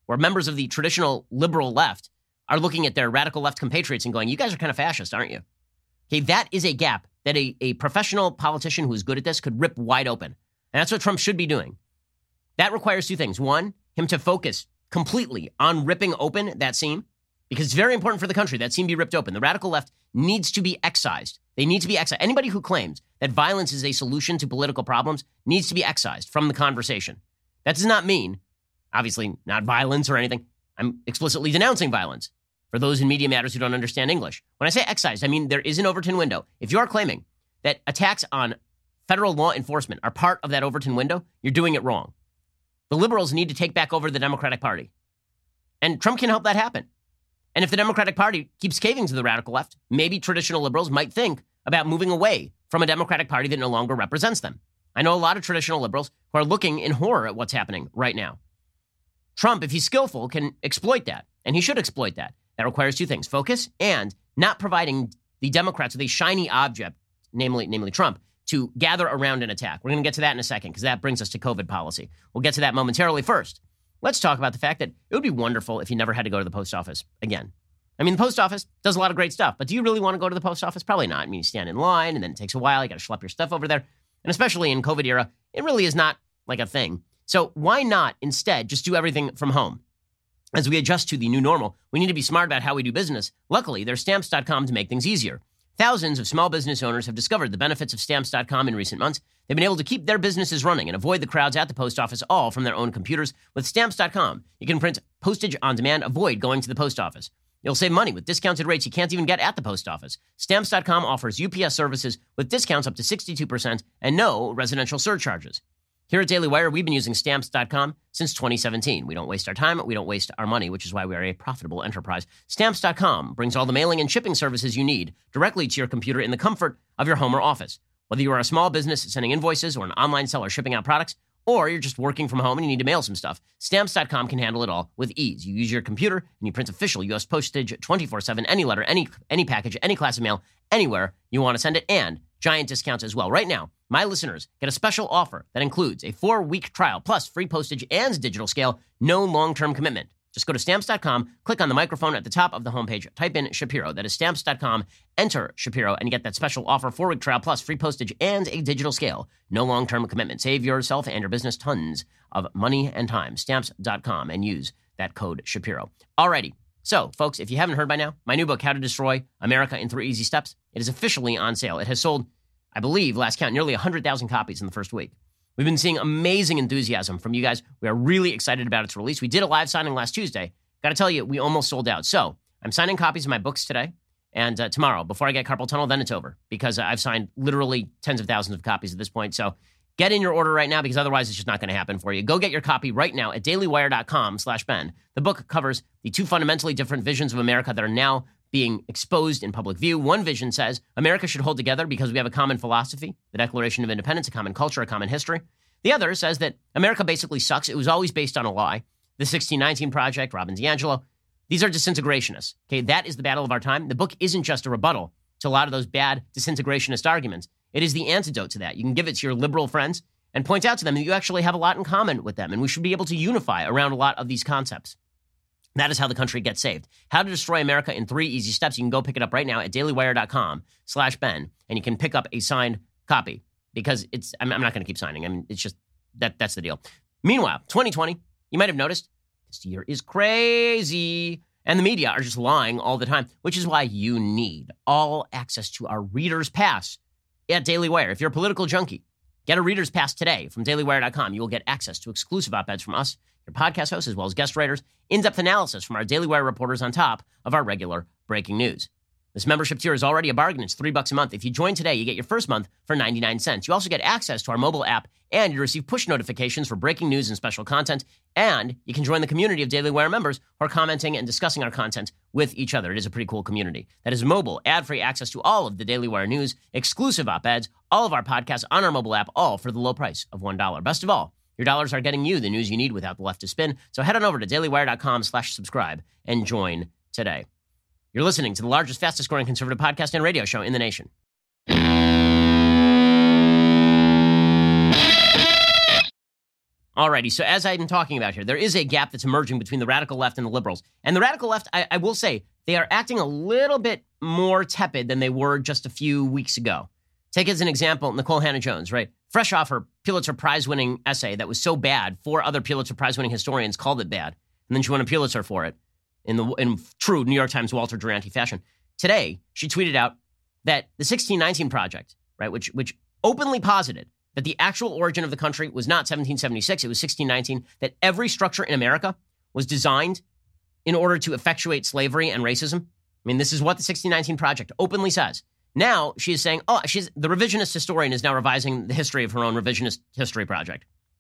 where members of the traditional liberal left are looking at their radical left compatriots and going, you guys are kind of fascist, aren't you? Okay, that is a gap that a professional politician who is good at this could rip wide open. And that's what Trump should be doing. That requires two things. One, him to focus completely on ripping open that seam, because it's very important for the country that seam be ripped open. The radical left needs to be excised. They need to be excised. Anybody who claims that violence is a solution to political problems needs to be excised from the conversation. That does not mean, obviously, not violence or anything. I'm explicitly denouncing violence. For those in Media Matters who don't understand English, when I say excised, I mean there is an Overton window. If you are claiming that attacks on federal law enforcement are part of that Overton window, you're doing it wrong. The liberals need to take back over the Democratic Party. And Trump can help that happen. And if the Democratic Party keeps caving to the radical left, maybe traditional liberals might think about moving away from a Democratic Party that no longer represents them. I know a lot of traditional liberals who are looking in horror at what's happening right now. Trump, if he's skillful, can exploit that. And he should exploit that. That requires two things: focus and not providing the Democrats with a shiny object, namely Trump, to gather around and attack. We're going to get to that in a second because that brings us to COVID policy. We'll get to that momentarily. First, let's talk about the fact that it would be wonderful if you never had to go to the post office again. I mean, the post office does a lot of great stuff, but do you really want to go to the post office? Probably not. I mean, you stand in line and then it takes a while. You got to schlep your stuff over there. And especially in COVID era, it really is not like a thing. So why not instead just do everything from home? As we adjust to the new normal, we need to be smart about how we do business. Luckily, there's Stamps.com to make things easier. Thousands of small business owners have discovered the benefits of Stamps.com in recent months. They've been able to keep their businesses running and avoid the crowds at the post office, all from their own computers. With Stamps.com, you can print postage on demand, avoid going to the post office. You'll save money with discounted rates you can't even get at the post office. Stamps.com offers UPS services with discounts up to 62% and no residential surcharges. Here at Daily Wire, we've been using Stamps.com since 2017. We don't waste our time, we don't waste our money, which is why we are a profitable enterprise. Stamps.com brings all the mailing and shipping services you need directly to your computer in the comfort of your home or office. Whether you are a small business sending invoices or an online seller shipping out products, or you're just working from home and you need to mail some stuff, Stamps.com can handle it all with ease. You use your computer and you print official U.S. postage 24/7, any letter, any package, any class of mail, anywhere you want to send it, and giant discounts as well. Right now, my listeners get a special offer that includes a 4-week trial plus free postage and digital scale, no long-term commitment. Just go to Stamps.com, click on the microphone at the top of the homepage, type in Shapiro. That is Stamps.com, enter Shapiro, and you get that special offer, 4-week trial plus free postage and a digital scale. No long-term commitment. Save yourself and your business tons of money and time. Stamps.com, and use that code Shapiro. Alrighty. So, folks, if you haven't heard by now, my new book, How to Destroy America in 3 Easy Steps, it is officially on sale. It has sold, I believe, last count, nearly 100,000 copies in the first week. We've been seeing amazing enthusiasm from you guys. We are really excited about its release. We did a live signing last Tuesday. Got to tell you, we almost sold out. So I'm signing copies of my books today and tomorrow. Before I get carpal tunnel, then it's over because I've signed literally tens of thousands of copies at this point. So get in your order right now because otherwise it's just not going to happen for you. Go get your copy right now at dailywire.com/Ben. The book covers the two fundamentally different visions of America that are now being exposed in public view. One vision says America should hold together because we have a common philosophy, the Declaration of Independence, a common culture, a common history. The other says that America basically sucks. It was always based on a lie. The 1619 Project, Robin DiAngelo, these are disintegrationists. Okay, that is the battle of our time. The book isn't just a rebuttal to a lot of those bad disintegrationist arguments. It is the antidote to that. You can give it to your liberal friends and point out to them that you actually have a lot in common with them, and we should be able to unify around a lot of these concepts. That is how the country gets saved. How to Destroy America in 3 Easy Steps. You can go pick it up right now at dailywire.com/Ben, and you can pick up a signed copy because I'm not going to keep signing. I mean, it's just that's the deal. Meanwhile, 2020, you might have noticed this year is crazy, and the media are just lying all the time, which is why you need all access to our Reader's Pass at Daily Wire. If you're a political junkie, get a Reader's Pass today from dailywire.com. You will get access to exclusive op-eds from us, your podcast hosts, as well as guest writers, in-depth analysis from our Daily Wire reporters on top of our regular breaking news. This membership tier is already a bargain. It's $3 a month. If you join today, you get your first month for 99 cents. You also get access to our mobile app, and you receive push notifications for breaking news and special content. And you can join the community of Daily Wire members who are commenting and discussing our content with each other. It is a pretty cool community. That is mobile, ad-free access to all of the Daily Wire news, exclusive op-eds, all of our podcasts on our mobile app, all for the low price of $1. Best of all, your dollars are getting you the news you need without the leftist spin. So head on over to dailywire.com/subscribe and join today. You're listening to the largest, fastest growing conservative podcast and radio show in the nation. Alrighty, so as I'm talking about here, there is a gap that's emerging between the radical left and the liberals. And the radical left, I will say, they are acting a little bit more tepid than they were just a few weeks ago. Take as an example, Nikole Hannah-Jones, right? Fresh off her Pulitzer Prize-winning essay that was so bad, 4 other Pulitzer Prize-winning historians called it bad, and then she won a Pulitzer for it in true New York Times Walter Duranty fashion. Today, she tweeted out that the 1619 Project, right, which openly posited that the actual origin of the country was not 1776, it was 1619, that every structure in America was designed in order to effectuate slavery and racism. I mean, this is what the 1619 Project openly says. Now she is saying, the revisionist historian is now revising the history of her own revisionist history project.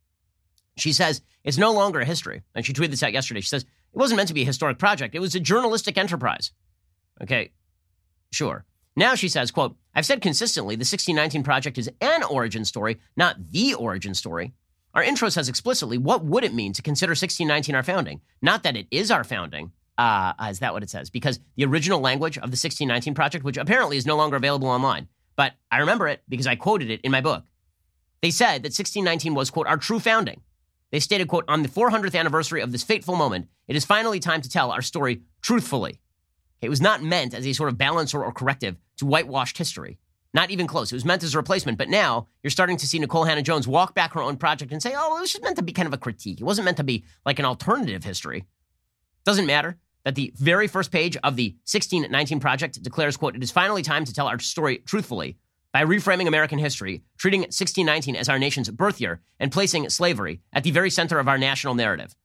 She says it's no longer a history. And she tweeted this out yesterday. She says it wasn't meant to be a historic project. It was a journalistic enterprise. Okay, sure. Now she says, quote, I've said consistently the 1619 Project is an origin story, not the origin story. Our intro says explicitly, what would it mean to consider 1619 our founding? Not that it is our founding. Is that what it says? Because the original language of the 1619 Project, which apparently is no longer available online, but I remember it because I quoted it in my book. They said that 1619 was, quote, our true founding. They stated, quote, on the 400th anniversary of this fateful moment, it is finally time to tell our story truthfully. It was not meant as a sort of balancer or corrective to whitewashed history. Not even close. It was meant as a replacement. But now you're starting to see Nikole Hannah-Jones walk back her own project and say, oh, it was just meant to be kind of a critique. It wasn't meant to be like an alternative history. Doesn't matter that the very first page of the 1619 Project declares, quote, it is finally time to tell our story truthfully by reframing American history, treating 1619 as our nation's birth year, and placing slavery at the very center of our national narrative.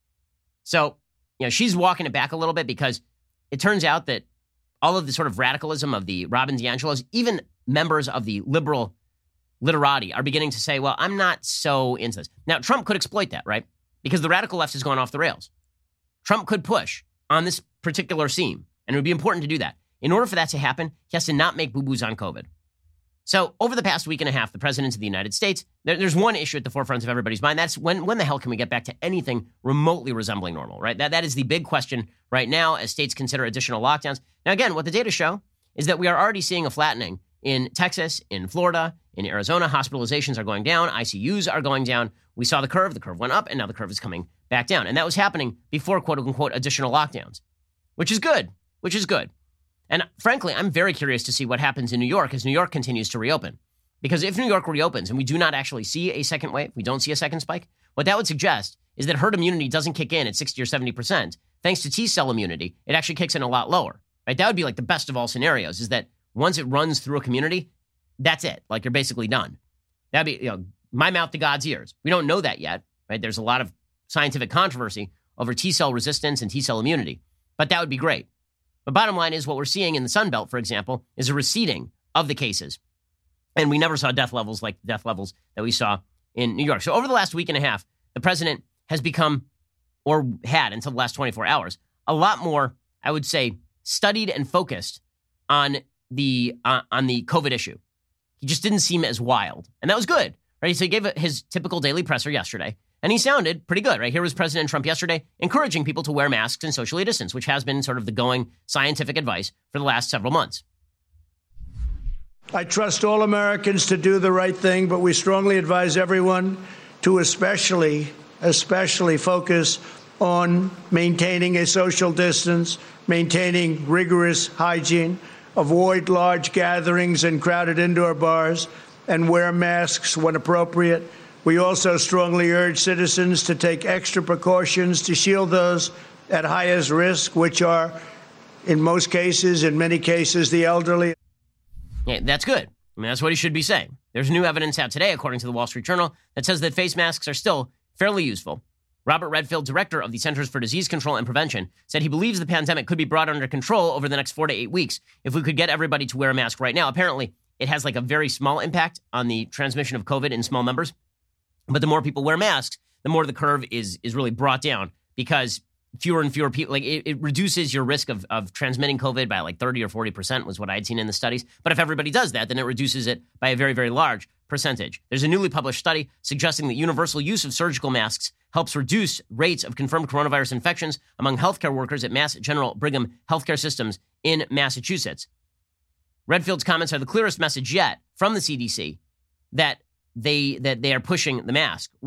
So, she's walking it back a little bit because it turns out that all of the sort of radicalism of the Robin DiAngelos, even members of the liberal literati are beginning to say, well, I'm not so into this. Now, Trump could exploit that, right? Because the radical left has gone off the rails. Trump could push on this particular seam, and it would be important to do that. In order for that to happen, he has to not make boo-boos on COVID. So over the past week and a half, the president of the United States, there's one issue at the forefront of everybody's mind. That's when the hell can we get back to anything remotely resembling normal, right? That is the big question right now as states consider additional lockdowns. Now, again, what the data show is that we are already seeing a flattening in Texas, in Florida, in Arizona. Hospitalizations are going down. ICUs are going down. We saw the curve went up, and now the curve is coming back down. And that was happening before, quote unquote, additional lockdowns, which is good. And frankly, I'm very curious to see what happens in New York as New York continues to reopen. Because if New York reopens and we do not actually see a second wave, we don't see a second spike, what that would suggest is that herd immunity doesn't kick in at 60 or 70%. Thanks to T-cell immunity, it actually kicks in a lot lower, right? That would be like the best of all scenarios, is that once it runs through a community, that's it. Like, you're basically done. That'd be, my mouth to God's ears. We don't know that yet, right? There's a lot of scientific controversy over T-cell resistance and T-cell immunity, but that would be great. But bottom line is what we're seeing in the Sun Belt, for example, is a receding of the cases. And we never saw death levels like the death levels that we saw in New York. So over the last week and a half, the president has become, or had until the last 24 hours, a lot more, I would say, studied and focused on the COVID issue. He just didn't seem as wild. And that was good, right? So he gave his typical daily presser yesterday, and he sounded pretty good, right? Here was President Trump yesterday encouraging people to wear masks and socially distance, which has been sort of the going scientific advice for the last several months. I trust all Americans to do the right thing, but we strongly advise everyone to especially focus on maintaining a social distance, maintaining rigorous hygiene, avoid large gatherings and crowded indoor bars, and wear masks when appropriate. We also strongly urge citizens to take extra precautions to shield those at highest risk, which are, in many cases, the elderly. Yeah, that's good. I mean, that's what he should be saying. There's new evidence out today, according to the Wall Street Journal, that says that face masks are still fairly useful. Robert Redfield, director of the Centers for Disease Control and Prevention, said he believes the pandemic could be brought under control over the next 4 to 8 weeks if we could get everybody to wear a mask right now. Apparently, it has like a very small impact on the transmission of COVID in small numbers. But the more people wear masks, the more the curve is really brought down, because fewer and fewer people, like it reduces your risk of transmitting COVID by like 30 or 40% was what I had seen in the studies. But if everybody does that, then it reduces it by a very, very large percentage. There's a newly published study suggesting that universal use of surgical masks helps reduce rates of confirmed coronavirus infections among healthcare workers at Mass General Brigham Healthcare Systems in Massachusetts. Redfield's comments are the clearest message yet from the CDC that they are pushing the mask wearing.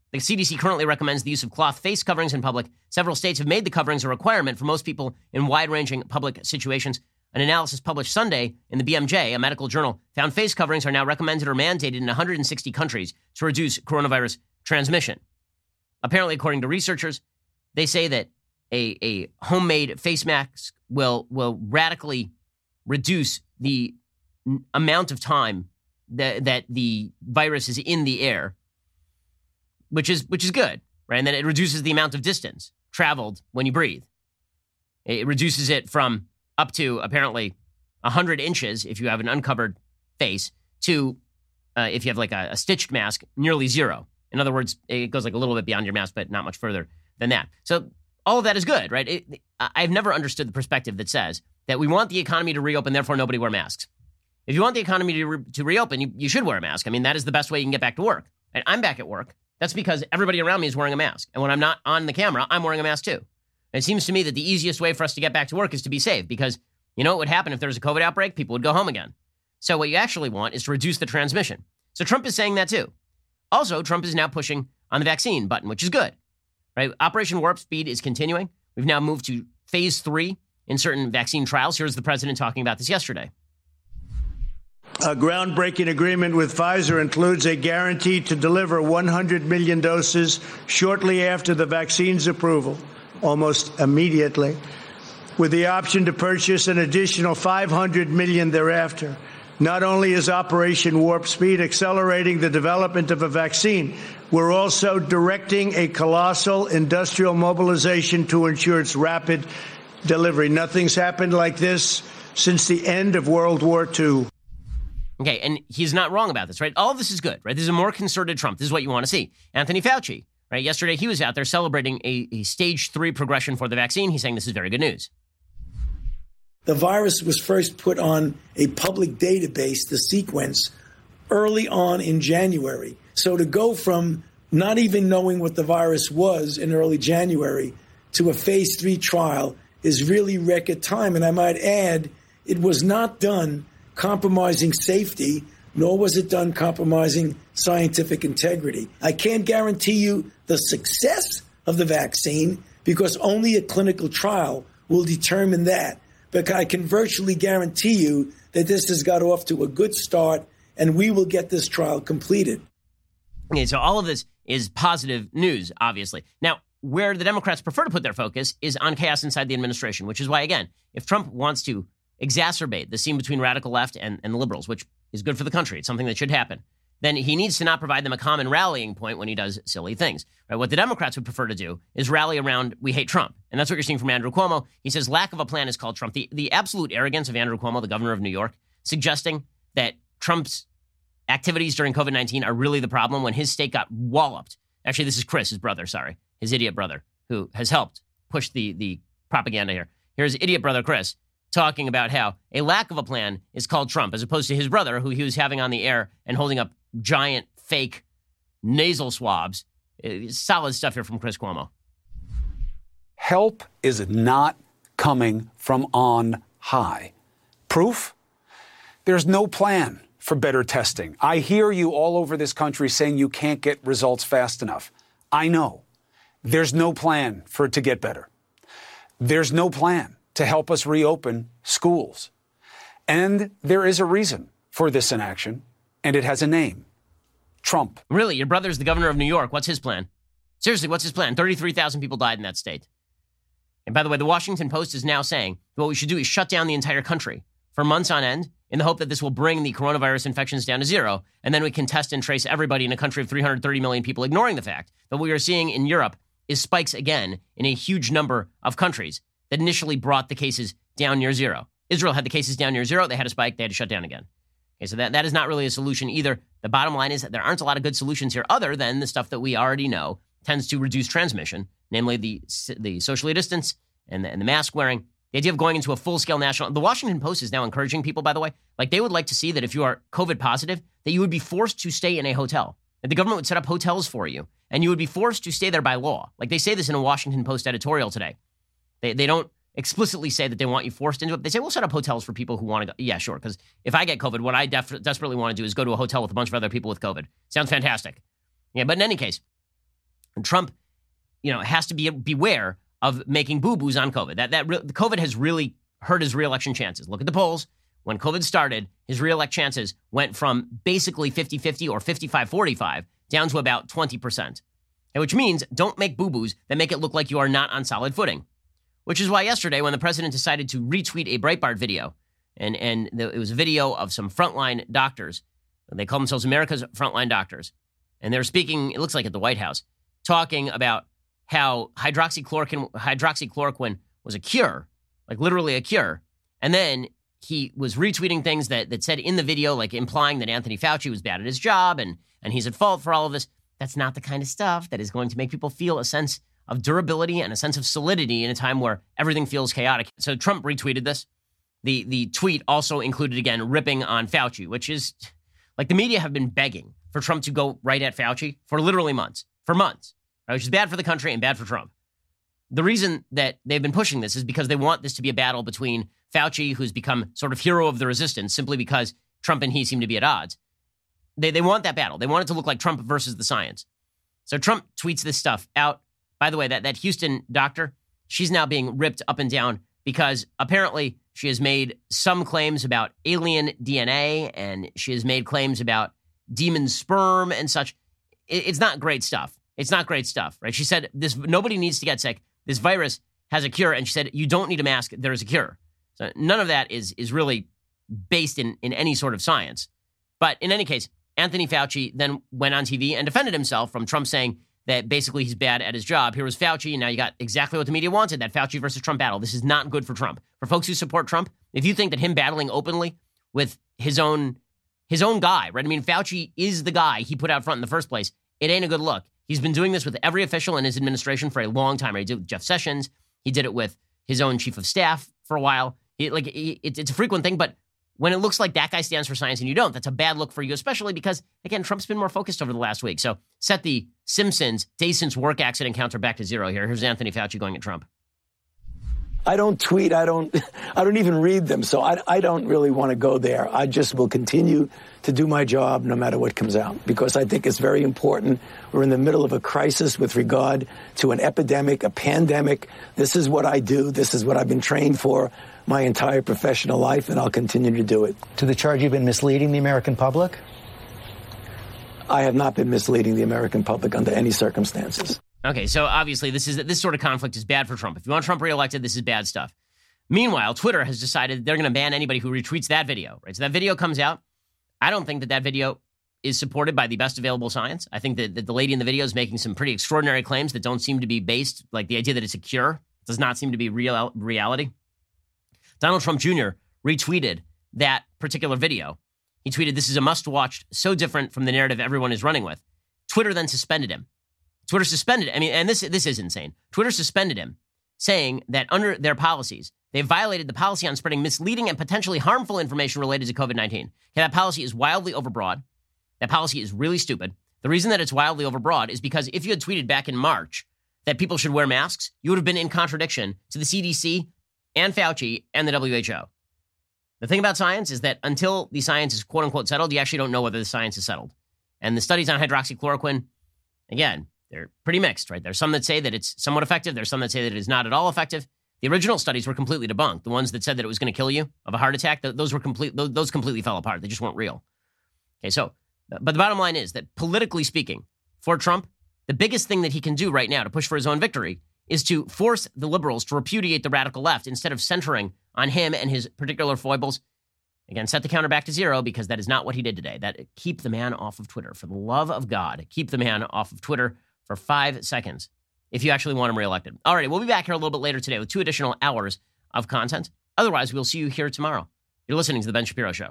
The CDC currently recommends the use of cloth face coverings in public. Several states have made the coverings a requirement for most people in wide-ranging public situations. An analysis published Sunday in the BMJ, a medical journal, found face coverings are now recommended or mandated in 160 countries to reduce coronavirus transmission. Apparently, according to researchers, they say that a homemade face mask will radically reduce the amount of time that the virus is in the air, which is good, right? And then it reduces the amount of distance traveled when you breathe. It reduces it from up to apparently 100 inches if you have an uncovered face to, if you have like a stitched mask, nearly zero. In other words, it goes like a little bit beyond your mask, but not much further than that. So all of that is good, right? I've never understood the perspective that says that we want the economy to reopen, therefore nobody wear masks. If you want the economy to reopen, you should wear a mask. I mean, that is the best way you can get back to work. And I'm back at work. That's because everybody around me is wearing a mask. And when I'm not on the camera, I'm wearing a mask too. And it seems to me that the easiest way for us to get back to work is to be safe, because you know what would happen if there was a COVID outbreak? People would go home again. So what you actually want is to reduce the transmission. So Trump is saying that too. Also, Trump is now pushing on the vaccine button, which is good, right? Operation Warp Speed is continuing. We've now moved to phase 3 in certain vaccine trials. Here's the president talking about this yesterday. A groundbreaking agreement with Pfizer includes a guarantee to deliver 100 million doses shortly after the vaccine's approval, almost immediately, with the option to purchase an additional 500 million thereafter. Not only is Operation Warp Speed accelerating the development of a vaccine, we're also directing a colossal industrial mobilization to ensure its rapid delivery. Nothing's happened like this since the end of World War II. Okay, and he's not wrong about this, right? All of this is good, right? This is a more concerted Trump. This is what you want to see. Anthony Fauci, right? Yesterday, he was out there celebrating a stage 3 progression for the vaccine. He's saying this is very good news. The virus was first put on a public database, the sequence, early on in January. So to go from not even knowing what the virus was in early January to a phase 3 trial is really record time. And I might add, it was not done compromising safety, nor was it done compromising scientific integrity. I can't guarantee you the success of the vaccine because only a clinical trial will determine that. But I can virtually guarantee you that this has got off to a good start and we will get this trial completed. Okay, so all of this is positive news, obviously. Now, where the Democrats prefer to put their focus is on chaos inside the administration, which is why, again, if Trump wants to exacerbate the scene between radical left and the liberals, which is good for the country, it's something that should happen, then he needs to not provide them a common rallying point when he does silly things. Right? What the Democrats would prefer to do is rally around, we hate Trump. And that's what you're seeing from Andrew Cuomo. He says lack of a plan is called Trump. The absolute arrogance of Andrew Cuomo, the governor of New York, suggesting that Trump's activities during COVID-19 are really the problem when his state got walloped. Actually, this is Chris, his brother, his idiot brother, who has helped push the propaganda here. Here's idiot brother Chris talking about how a lack of a plan is called Trump, as opposed to his brother, who he was having on the air and holding up giant fake nasal swabs. Solid stuff here from Chris Cuomo. Help is not coming from on high. Proof? There's no plan for better testing. I hear you all over this country saying you can't get results fast enough. I know. There's no plan for it to get better. There's no plan to help us reopen schools. And there is a reason for this inaction, and it has a name. Trump. Really? Your brother's the governor of New York. What's his plan? Seriously, what's his plan? 33,000 people died in that state. And by the way, the Washington Post is now saying what we should do is shut down the entire country for months on end in the hope that this will bring the coronavirus infections down to zero, and then we can test and trace everybody in a country of 330 million people, ignoring the fact that what we are seeing in Europe is spikes again in a huge number of countries that initially brought the cases down near zero. Israel had the cases down near zero. They had a spike. They had to shut down again. Okay, so that is not really a solution either. The bottom line is that there aren't a lot of good solutions here other than the stuff that we already know tends to reduce transmission, namely the socially distance and the mask wearing. The idea of going into a full-scale national... The Washington Post is now encouraging people, by the way, like they would like to see that if you are COVID positive, that you would be forced to stay in a hotel. That the government would set up hotels for you, and you would be forced to stay there by law. Like they say this in a Washington Post editorial today. They don't explicitly say that they want you forced into it. They say, we'll set up hotels for people who want to go. Yeah, sure, because if I get COVID, what I desperately want to do is go to a hotel with a bunch of other people with COVID. Sounds fantastic. Yeah, but in any case, And Trump, has to beware of making boo-boos on COVID. The COVID has really hurt his reelection chances. Look at the polls. When COVID started, his reelect chances went from basically 50-50 or 55-45 down to about 20%. Which means don't make boo-boos that make it look like you are not on solid footing. Which is why yesterday, when the president decided to retweet a Breitbart video, it was a video of some frontline doctors. They call themselves America's Frontline Doctors. And they're speaking, it looks like at the White House, talking about how hydroxychloroquine was a cure, like literally a cure. And then he was retweeting things that said in the video, like implying that Anthony Fauci was bad at his job and he's at fault for all of this. That's not the kind of stuff that is going to make people feel a sense of durability and a sense of solidity in a time where everything feels chaotic. So Trump retweeted this. The tweet also included, again, ripping on Fauci, which is like the media have been begging for Trump to go right at Fauci for literally months, right, which is bad for the country and bad for Trump. The reason that they've been pushing this is because they want this to be a battle between Fauci, who's become sort of hero of the resistance simply because Trump and he seem to be at odds. They want that battle. They want it to look like Trump versus the science. So Trump tweets this stuff out. By the way, that Houston doctor, she's now being ripped up and down because apparently she has made some claims about alien DNA and she has made claims about demon sperm and such. It's not great stuff. It's not great stuff, right? She said nobody needs to get sick. This virus has a cure. And she said, you don't need a mask. There is a cure. So none of that is really based in any sort of science. But in any case, Anthony Fauci then went on TV and defended himself from Trump saying that basically he's bad at his job. Here was Fauci, and now you got exactly what the media wanted, that Fauci versus Trump battle. This is not good for Trump. For folks who support Trump, if you think that him battling openly with his own guy, right? I mean, Fauci is the guy he put out front in the first place. It ain't a good look. He's been doing this with every official in his administration for a long time. He did it with Jeff Sessions. He did it with his own chief of staff for a while. It's a frequent thing, but when it looks like that guy stands for science and you don't, that's a bad look for you, especially because, again, Trump's been more focused over the last week. So set the Simpsons days since work accident counter back to zero here. Here's Anthony Fauci going at Trump. I don't tweet. I don't even read them. So I don't really want to go there. I just will continue to do my job no matter what comes out, because I think it's very important. We're in the middle of a crisis with regard to an epidemic, a pandemic. This is what I do. This is what I've been trained for my entire professional life, and I'll continue to do it. To the charge you've been misleading the American public? I have not been misleading the American public under any circumstances. Okay, so obviously this sort of conflict is bad for Trump. If you want Trump reelected, this is bad stuff. Meanwhile, Twitter has decided they're going to ban anybody who retweets that video, right? So that video comes out. I don't think that video is supported by the best available science. I think that the lady in the video is making some pretty extraordinary claims that don't seem to be based, like the idea that it's a cure does not seem to be reality. Donald Trump Jr. retweeted that particular video. He tweeted, "This is a must-watch, so different from the narrative everyone is running with." Twitter then suspended him. Twitter suspended, and this is insane. Twitter suspended him, saying that under their policies, they violated the policy on spreading misleading and potentially harmful information related to COVID-19. Okay, that policy is wildly overbroad. That policy is really stupid. The reason that it's wildly overbroad is because if you had tweeted back in March that people should wear masks, you would have been in contradiction to the CDC and Fauci and the WHO. The thing about science is that until the science is quote-unquote settled, you actually don't know whether the science is settled. And the studies on hydroxychloroquine, again, they're pretty mixed, right? There's some that say that it's somewhat effective. There's some that say that it is not at all effective. The original studies were completely debunked. The ones that said that it was going to kill you of a heart attack, those completely fell apart. They just weren't real. Okay, so, but the bottom line is that politically speaking, for Trump, the biggest thing that he can do right now to push for his own victory is to force the liberals to repudiate the radical left instead of centering on him and his particular foibles. Again, set the counter back to zero, because that is not what he did today. Keep the man off of Twitter. For the love of God, keep the man off of Twitter for 5 seconds if you actually want him reelected. All right, we'll be back here a little bit later today with 2 additional hours of content. Otherwise, we'll see you here tomorrow. You're listening to The Ben Shapiro Show.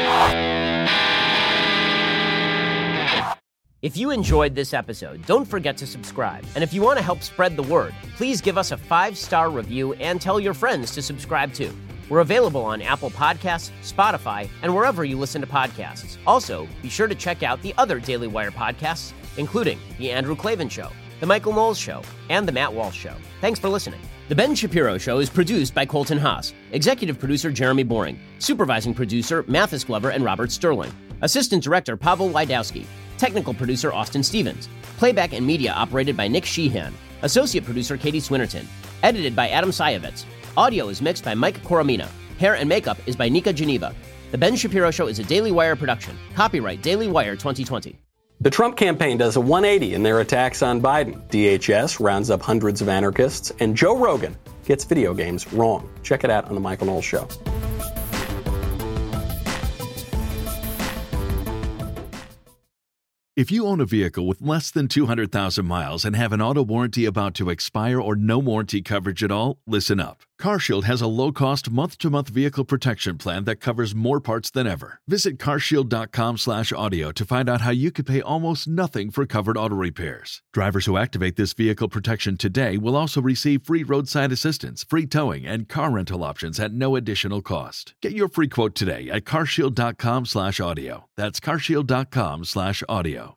If you enjoyed this episode, don't forget to subscribe. And if you want to help spread the word, please give us a 5-star review and tell your friends to subscribe too. We're available on Apple Podcasts, Spotify, and wherever you listen to podcasts. Also, be sure to check out the other Daily Wire podcasts, including The Andrew Klavan Show, The Michael Knowles Show, and The Matt Walsh Show. Thanks for listening. The Ben Shapiro Show is produced by Colton Haas, executive producer Jeremy Boring, supervising producer Mathis Glover and Robert Sterling, assistant director Pavel Wydowski, Technical producer Austin Stevens. Playback and media operated by Nick Sheehan. Associate producer Katie Swinnerton. Edited by Adam Sayevitz. Audio is mixed by Mike Coromina. Hair and makeup is by Nika Geneva. The Ben Shapiro Show is a Daily Wire production. Copyright Daily Wire 2020. The Trump campaign does a 180 in their attacks on Biden. DHS rounds up hundreds of anarchists, and Joe Rogan gets video games wrong. Check it out on The Michael Knowles Show. If you own a vehicle with less than 200,000 miles and have an auto warranty about to expire or no warranty coverage at all, listen up. CarShield has a low-cost month-to-month vehicle protection plan that covers more parts than ever. Visit carshield.com/audio to find out how you could pay almost nothing for covered auto repairs. Drivers who activate this vehicle protection today will also receive free roadside assistance, free towing, and car rental options at no additional cost. Get your free quote today at carshield.com/audio. That's carshield.com/audio.